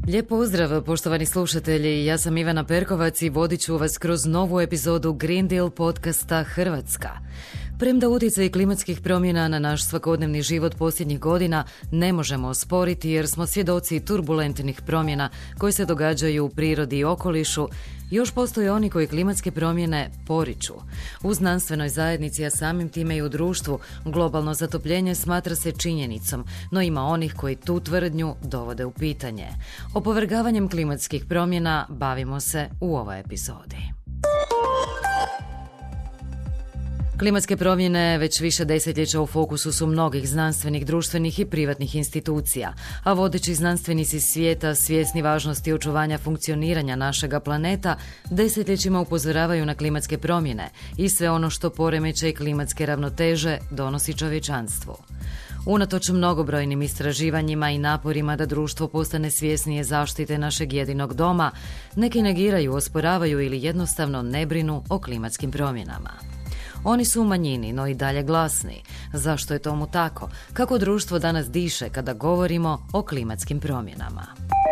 Lijep pozdrav, poštovani slušatelji. Ja sam Ivana Perkovac i vodit ću vas kroz novu epizodu Green Deal podcasta Hrvatska. Premda utjecaj klimatskih promjena na naš svakodnevni život posljednjih godina ne možemo osporiti jer smo svjedoci turbulentnih promjena koje se događaju u prirodi i okolišu, još postoje oni koji klimatske promjene poriču. U znanstvenoj zajednici, a samim time i u društvu, globalno zatopljenje smatra se činjenicom, no ima onih koji tu tvrdnju dovode u pitanje. Opovrgavanjem klimatskih promjena bavimo se u ovoj epizodi. Klimatske promjene već više desetljeća u fokusu su mnogih znanstvenih, društvenih i privatnih institucija, a vodeći znanstvenici svijeta svjesni važnosti očuvanja funkcioniranja našega planeta desetljećima upozoravaju na klimatske promjene i sve ono što poremećaj klimatske ravnoteže donosi čovječanstvu. Unatoč mnogobrojnim istraživanjima i naporima da društvo postane svjesnije zaštite našeg jedinog doma, neki negiraju, osporavaju ili jednostavno ne brinu o klimatskim promjenama. Oni su u manjini, no i dalje glasni. Zašto je tomu tako? Kako društvo danas diše kada govorimo o klimatskim promjenama?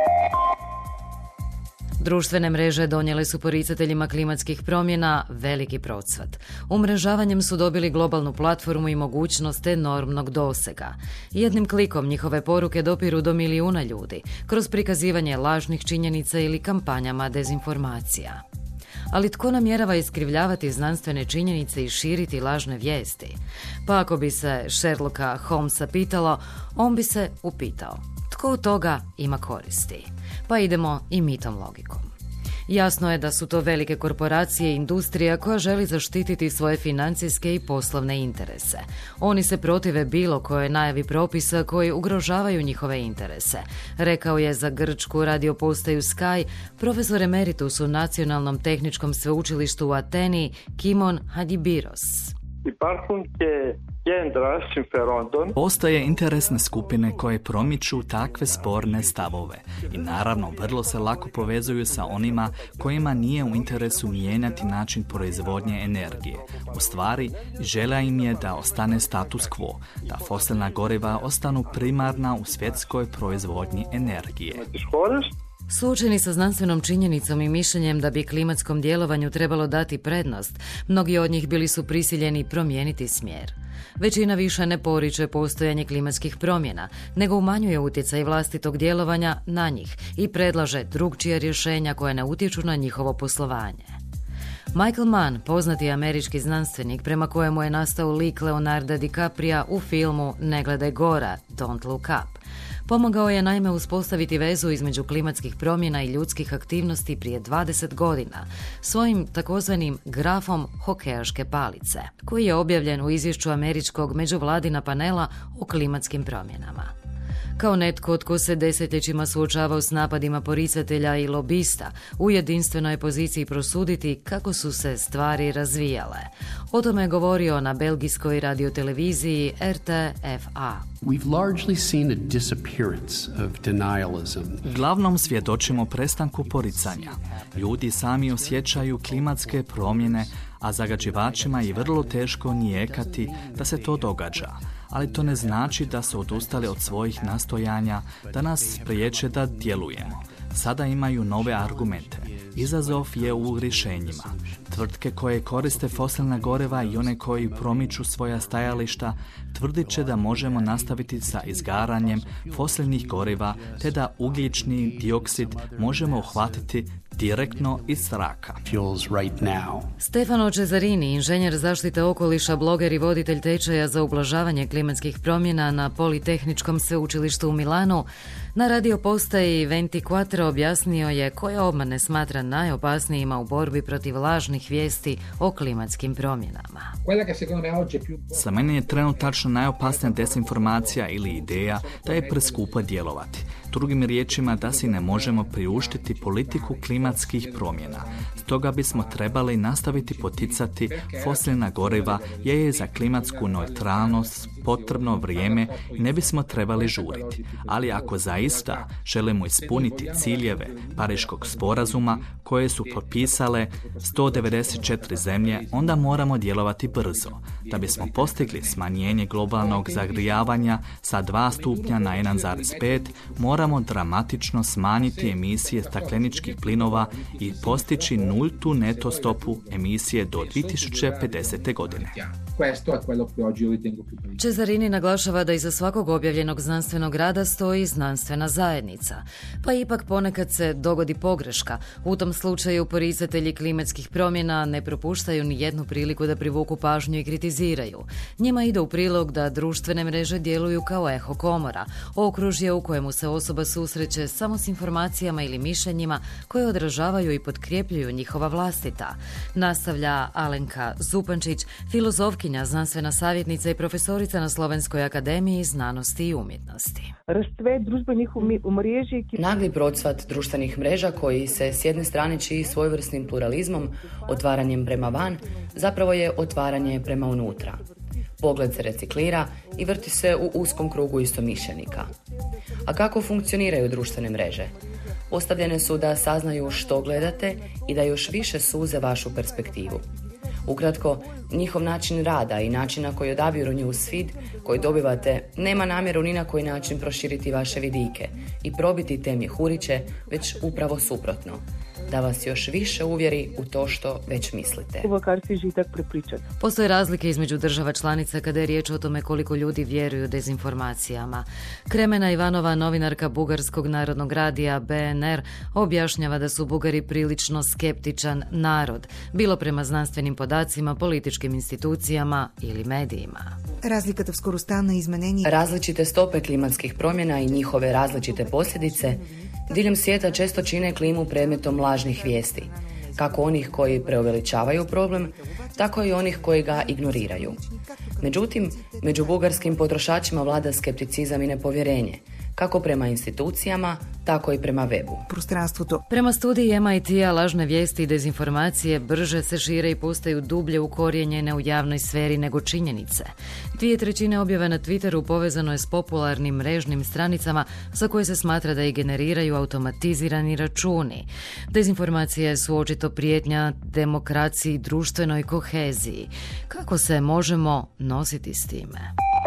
Društvene mreže donijele su poricateljima klimatskih promjena veliki procvat. Umrežavanjem su dobili globalnu platformu i mogućnost enormnog dosega. Jednim klikom njihove poruke dopiru do milijuna ljudi, kroz prikazivanje lažnih činjenica ili kampanjama dezinformacija. Ali tko namjerava iskrivljavati znanstvene činjenice i širiti lažne vijesti? Pa ako bi se Sherlocka Holmesa pitalo, on bi se upitao, tko od toga ima koristi? Pa idemo i mi tom logikom. Jasno je da su to velike korporacije i industrija koja želi zaštititi svoje financijske i poslovne interese. Oni se protive bilo kojoj najavi propisa koji ugrožavaju njihove interese, rekao je za grčku radiopostaju Sky profesor emeritus u Nacionalnom tehničkom sveučilištu u Ateni Kimon Hadjibiros. Postoje interesne skupine koje promiču takve sporne stavove i naravno vrlo se lako povezuju sa onima kojima nije u interesu mijenjati način proizvodnje energije. U stvari, želja im je da ostane status quo, da fosilna goriva ostanu primarna u svjetskoj proizvodnji energije. Suočeni sa znanstvenom činjenicom i mišljenjem da bi klimatskom djelovanju trebalo dati prednost, mnogi od njih bili su prisiljeni promijeniti smjer. Većina više ne poriče postojanje klimatskih promjena, nego umanjuje utjecaj vlastitog djelovanja na njih i predlaže drukčija rješenja koja ne utječu na njihovo poslovanje. Michael Mann, poznati američki znanstvenik prema kojemu je nastao lik Leonarda DiCapria u filmu Ne gledaj gora, Don't Look Up, pomogao je naime uspostaviti vezu između klimatskih promjena i ljudskih aktivnosti prije 20 godina, svojim takozvanim grafom hokejaške palice, koji je objavljen u izvješću američkog međuvladina panela o klimatskim promjenama. Kao netko tko se desetljećima suočavao s napadima poricatelja i lobista, u jedinstvenoj poziciji prosuditi kako su se stvari razvijale. O tome je govorio na belgijskoj radioteleviziji RTFA. Uglavnom svjedočimo prestanku poricanja. Ljudi sami osjećaju klimatske promjene, a zagađivačima je vrlo teško nijekati da se to događa. Ali to ne znači da su odustali od svojih nastojanja, da nas priječe da djelujemo. Sada imaju nove argumente. Izazov je u rješenjima. Tvrtke koje koriste fosilna goriva i one koji promiču svoja stajališta tvrdit će da možemo nastaviti sa izgaranjem fosilnih goriva te da ugljični dioksid možemo uhvatiti direktno iz zraka. Stefano Cesarini, inženjer zaštite okoliša, bloger i voditelj tečaja za ublažavanje klimatskih promjena na Politehničkom sveučilištu u Milanu, na radio postaji 24 objasnio je koje obmane smatra najopasnijima u borbi protiv lažnih vijesti o klimatskim promjenama. Za mene je trenutačno najopasnija dezinformacija ili ideja da je preskupo djelovati. Drugim riječima da si ne možemo priuštiti politiku klimatskih promjena. Stoga bismo trebali nastaviti poticati fosilna goriva jer je za klimatsku neutralnost potrebno vrijeme i ne bismo trebali žuriti. Ali ako zaista želimo ispuniti ciljeve Pariškog sporazuma koje su potpisale 194 zemlje, onda moramo djelovati brzo. Da bismo postigli smanjenje globalnog zagrijavanja sa 2 stupnja na 1,5, moramo dramatično smanjiti emisije stakleničkih plinova i postići nultu neto stopu emisije do 2050. godine. Cesarini naglašava da iza svakog objavljenog znanstvenog rada stoji znanstvena zajednica. Pa ipak ponekad se dogodi pogreška. U tom slučaju poricatelji klimatskih promjena ne propuštaju ni jednu priliku da privuku pažnju i kritiziraju. Njima ide u prilog da društvene mreže djeluju kao eho komora, okružje u kojemu se osoba susreće samo s informacijama ili mišljenjima koje odražavaju i potkrijepljuju njihova vlastita. Nastavlja Alenka Zupančić, filozofkinja, znanstvena savjetnica i profesorica na Slovenskoj akademiji znanosti i umjetnosti. Nagli procvat društvenih mreža koji se s jedne strane čiji svojevrsnim pluralizmom, otvaranjem prema van, zapravo je otvaranje prema unutra. Pogled se reciklira i vrti se u uskom krugu istomišljenika. A kako funkcioniraju društvene mreže? Postavljene su da saznaju što gledate i da još više suze vašu perspektivu. Ukratko, njihov način rada i način na koji odabiru newsfeed koji dobivate nema namjeru ni na koji način proširiti vaše vidike i probiti te mjehuriće, već upravo suprotno. Da vas još više uvjeri u to što već mislite. Postoje razlike između država članica kada je riječ o tome koliko ljudi vjeruju dezinformacijama. Kremena Ivanova, novinarka Bugarskog narodnog radija BNR, objašnjava da su Bugari prilično skeptičan narod, bilo prema znanstvenim podacima, političkim institucijama ili medijima. Različite stope klimatskih promjena i njihove različite posljedice diljem svijeta često čine klimu predmetom lažnih vijesti, kako onih koji preuveličavaju problem, tako i onih koji ga ignoriraju. Međutim, među bugarskim potrošačima vlada skepticizam i nepovjerenje, kako prema institucijama, tako i prema webu. Prema studiji MIT-a lažne vijesti i dezinformacije brže se šire i postaju dublje ukorijenjene u javnoj sferi nego činjenice. 2/3 objave na Twitteru povezano je s popularnim mrežnim stranicama za koje se smatra da ih generiraju automatizirani računi. Dezinformacije su očito prijetnja demokraciji i društvenoj koheziji. Kako se možemo nositi s time?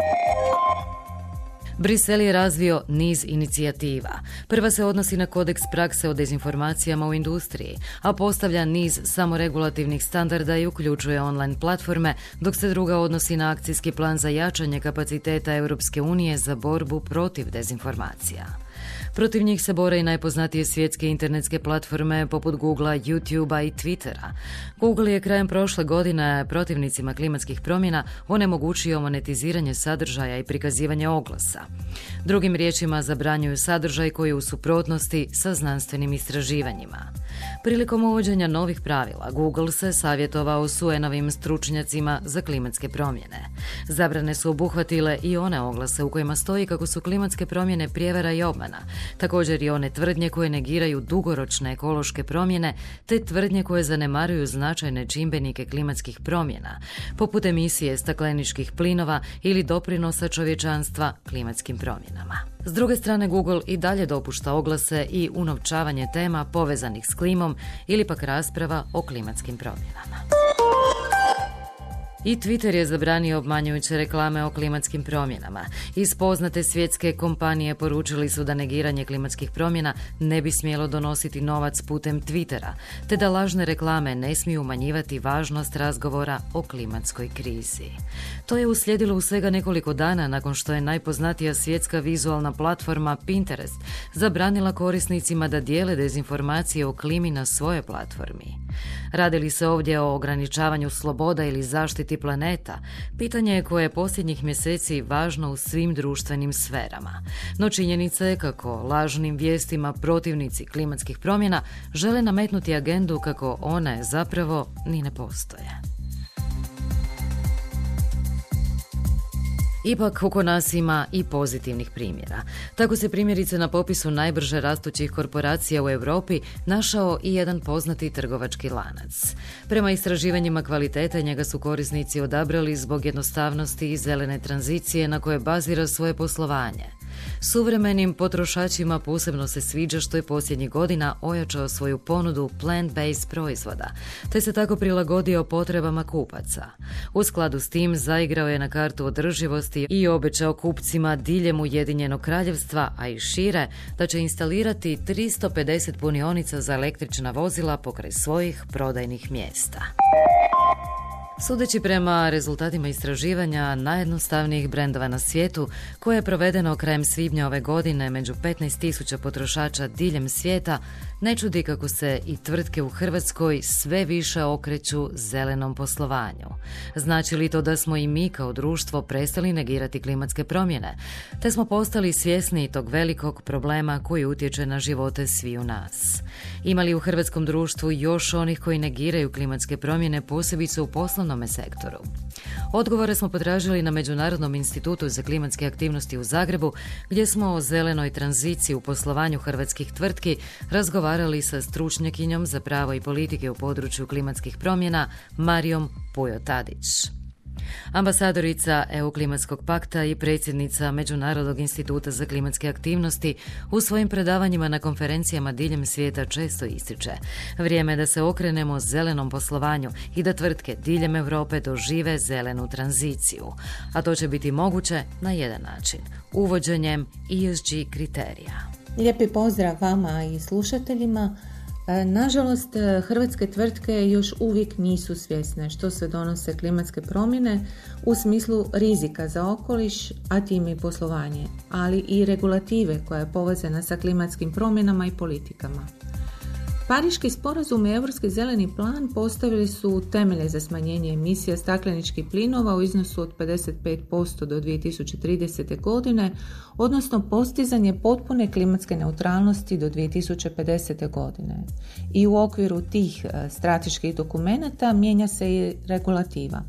Brisel je razvio niz inicijativa. Prva se odnosi na kodeks prakse o dezinformacijama u industriji, a postavlja niz samoregulativnih standarda i uključuje online platforme, dok se druga odnosi na akcijski plan za jačanje kapaciteta Europske unije za borbu protiv dezinformacija. Protiv njih se bore i najpoznatije svjetske internetske platforme poput Googlea, YouTubea i Twittera. Google je krajem prošle godine protivnicima klimatskih promjena onemogućio monetiziranje sadržaja i prikazivanje oglasa. Drugim riječima, zabranjuju sadržaj koji je u suprotnosti sa znanstvenim istraživanjima. Prilikom uvođenja novih pravila, Google se savjetovao s UN-ovim stručnjacima za klimatske promjene. Zabrane su obuhvatile i one oglase u kojima stoji kako su klimatske promjene prijevara i obmana, također i one tvrdnje koje negiraju dugoročne ekološke promjene, te tvrdnje koje zanemaruju značajne čimbenike klimatskih promjena, poput emisije stakleničkih plinova ili doprinosa čovječanstva klimatskim promjenama. S druge strane, Google i dalje dopušta oglase i unovčavanje tema povezanih s klimom ili pak rasprava o klimatskim promjenama. I Twitter je zabranio obmanjujuće reklame o klimatskim promjenama. Iz poznate svjetske kompanije poručili su da negiranje klimatskih promjena ne bi smjelo donositi novac putem Twittera, te da lažne reklame ne smiju umanjivati važnost razgovora o klimatskoj krizi. To je uslijedilo u svega nekoliko dana nakon što je najpoznatija svjetska vizualna platforma Pinterest zabranila korisnicima da dijele dezinformacije o klimi na svojoj platformi. Radi li se ovdje o ograničavanju sloboda ili zaštiti planeta? Pitanje je koje je posljednjih mjeseci važno u svim društvenim sferama. No činjenica je kako lažnim vijestima protivnici klimatskih promjena žele nametnuti agendu kako one zapravo ni ne postoje. Ipak, oko nas ima i pozitivnih primjera. Tako se primjerice na popisu najbrže rastućih korporacija u Europi našao i jedan poznati trgovački lanac. Prema istraživanjima kvalitete njega su korisnici odabrali zbog jednostavnosti i zelene tranzicije na koje bazira svoje poslovanje. Suvremenim potrošačima posebno se sviđa što je posljednjih godina ojačao svoju ponudu plant-based proizvoda, te se tako prilagodio potrebama kupaca. U skladu s tim zaigrao je na kartu održivosti i obećao kupcima diljem Ujedinjenog Kraljevstva, a i šire, da će instalirati 350 punionica za električna vozila pokraj svojih prodajnih mjesta. Sudeći prema rezultatima istraživanja najjednostavnijih brendova na svijetu, koje je provedeno krajem svibnja ove godine među 15.000 potrošača diljem svijeta, ne čudi kako se i tvrtke u Hrvatskoj sve više okreću zelenom poslovanju. Znači li to da smo i mi kao društvo prestali negirati klimatske promjene, te smo postali svjesni tog velikog problema koji utječe na živote sviju nas? Ima li u hrvatskom društvu još onih koji negiraju klimatske promjene, posebice u poslovnom sektoru? Odgovore smo potražili na Međunarodnom institutu za klimatske aktivnosti u Zagrebu, gdje smo o zelenoj tranziciji u poslovanju hrvatskih tvrtki razgovarali sa stručnjakinjom za pravo i politike u području klimatskih promjena Marijom Pujo-Tadić. Ambasadorica EU klimatskog pakta i predsjednica Međunarodnog instituta za klimatske aktivnosti u svojim predavanjima na konferencijama diljem svijeta često ističe: vrijeme je da se okrenemo zelenom poslovanju i da tvrtke diljem Europe dožive zelenu tranziciju. A to će biti moguće na jedan način: uvođenjem ESG kriterija. Lijepi pozdrav vama i slušateljima. Nažalost, hrvatske tvrtke još uvijek nisu svjesne što se donose klimatske promjene u smislu rizika za okoliš, a time i poslovanje, ali i regulative koja je povezana sa klimatskim promjenama i politikama. Pariški sporazum i Europski zeleni plan postavili su temelje za smanjenje emisija stakleničkih plinova u iznosu od 55% do 2030. godine, odnosno postizanje potpune klimatske neutralnosti do 2050. godine. I u okviru tih strateških dokumenata mijenja se i regulativa.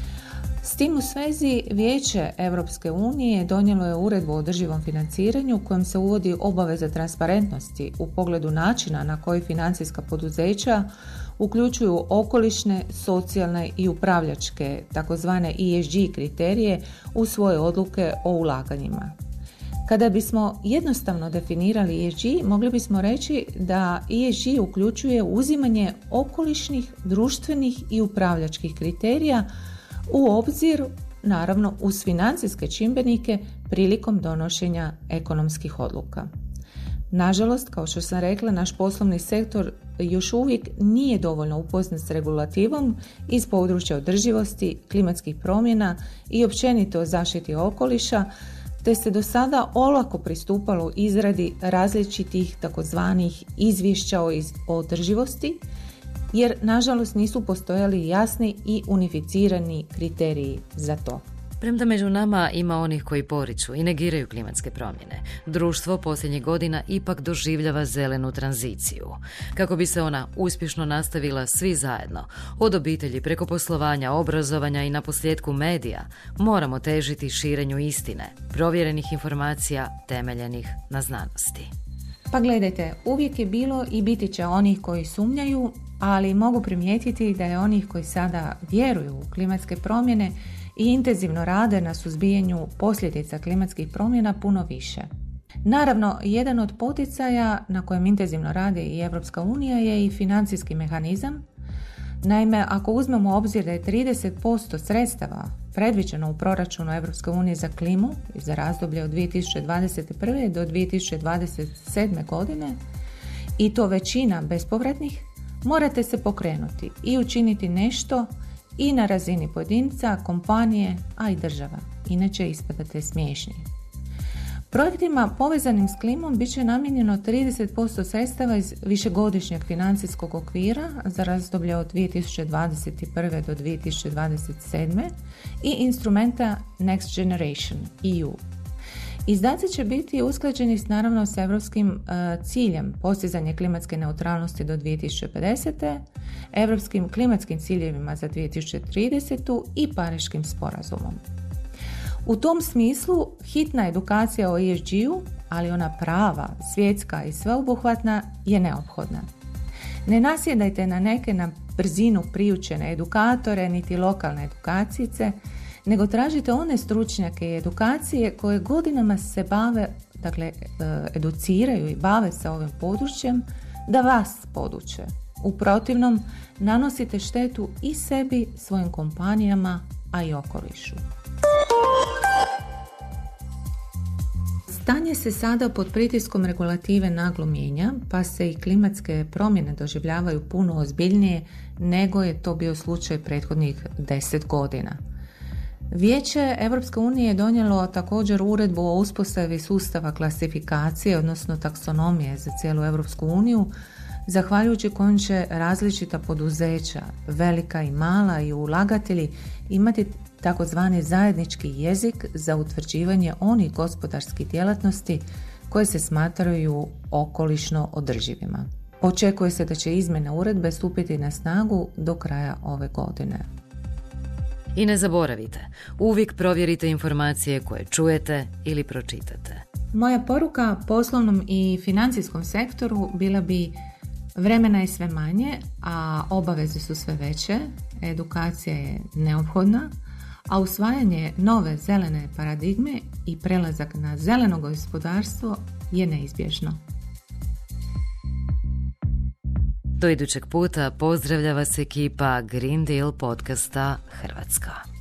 S tim u svezi Vijeće Europske unije donijelo je uredbu o održivom financiranju kojom se uvodi obaveza transparentnosti u pogledu načina na koji financijska poduzeća uključuju okolišne, socijalne i upravljačke takozvane ESG kriterije u svoje odluke o ulaganjima. Kada bismo jednostavno definirali ESG, mogli bismo reći da ESG uključuje uzimanje okolišnih, društvenih i upravljačkih kriterija u obzir, naravno, uz financijske čimbenike prilikom donošenja ekonomskih odluka. Nažalost, kao što sam rekla, naš poslovni sektor još uvijek nije dovoljno upoznat s regulativom iz područja održivosti, klimatskih promjena i općenito zaštiti okoliša, te se do sada olako pristupalo izradi različitih takozvanih izvješća o održivosti, jer nažalost nisu postojali jasni i unificirani kriteriji za to. Premda među nama ima onih koji poriču i negiraju klimatske promjene, društvo posljednjih godina ipak doživljava zelenu tranziciju. Kako bi se ona uspješno nastavila svi zajedno, od obitelji preko poslovanja, obrazovanja i naposljetku medija, moramo težiti širenju istine, provjerenih informacija temeljenih na znanosti. Pa gledajte, uvijek je bilo i biti će onih koji sumnjaju, ali mogu primijetiti da je onih koji sada vjeruju u klimatske promjene i intenzivno rade na suzbijanju posljedica klimatskih promjena puno više. Naravno, jedan od poticaja na kojem intenzivno radi i Europska unija je i financijski mehanizam. Naime, ako uzmemo u obzir da je 30% sredstava predviđeno u proračunu Europske unije za klimu i za razdoblje od 2021. do 2027. godine, i to većina bespovratnih, morate se pokrenuti i učiniti nešto i na razini pojedinca, kompanije, a i država. Inače ispadate smiješni. Projektima povezanim s klimom bit će namijenjeno 30% sredstava iz višegodišnjeg financijskog okvira za razdoblje od 2021. do 2027. i instrumenta Next Generation EU. Izdaci će biti usklađeni naravno s europskim ciljem postizanje klimatske neutralnosti do 2050. europskim klimatskim ciljevima za 2030. i Pariškim sporazumom. U tom smislu hitna edukacija o ESG-u, ali ona prava, svjetska i sveobuhvatna, je neophodna. Ne nasjedajte na neke na brzinu priučene edukatore niti lokalne edukacijice, nego tražite one stručnjake i edukacije koje godinama se bave, dakle, educiraju i bave se ovim područjem, da vas poduče. U protivnom, nanosite štetu i sebi, svojim kompanijama, a i okolišu. Stanje se sada pod pritiskom regulative naglo mijenja, pa se i klimatske promjene doživljavaju puno ozbiljnije nego je to bio slučaj prethodnih 10 godina. Vijeće Europske unije je donijelo također uredbu o uspostavi sustava klasifikacije, odnosno taksonomije za cijelu Europsku uniju, zahvaljujući kojom će različita poduzeća, velika i mala i ulagatelji, imati takozvani zajednički jezik za utvrđivanje onih gospodarskih djelatnosti koje se smatraju okolišno održivima. Očekuje se da će izmjene uredbe stupiti na snagu do kraja ove godine. I ne zaboravite, uvijek provjerite informacije koje čujete ili pročitate. Moja poruka poslovnom i financijskom sektoru bila bi: vremena je sve manje, a obaveze su sve veće, edukacija je neophodna, a usvajanje nove zelene paradigme i prelazak na zeleno gospodarstvo je neizbježno. Do idućeg puta pozdravlja vas ekipa Green Deal podcasta Hrvatska.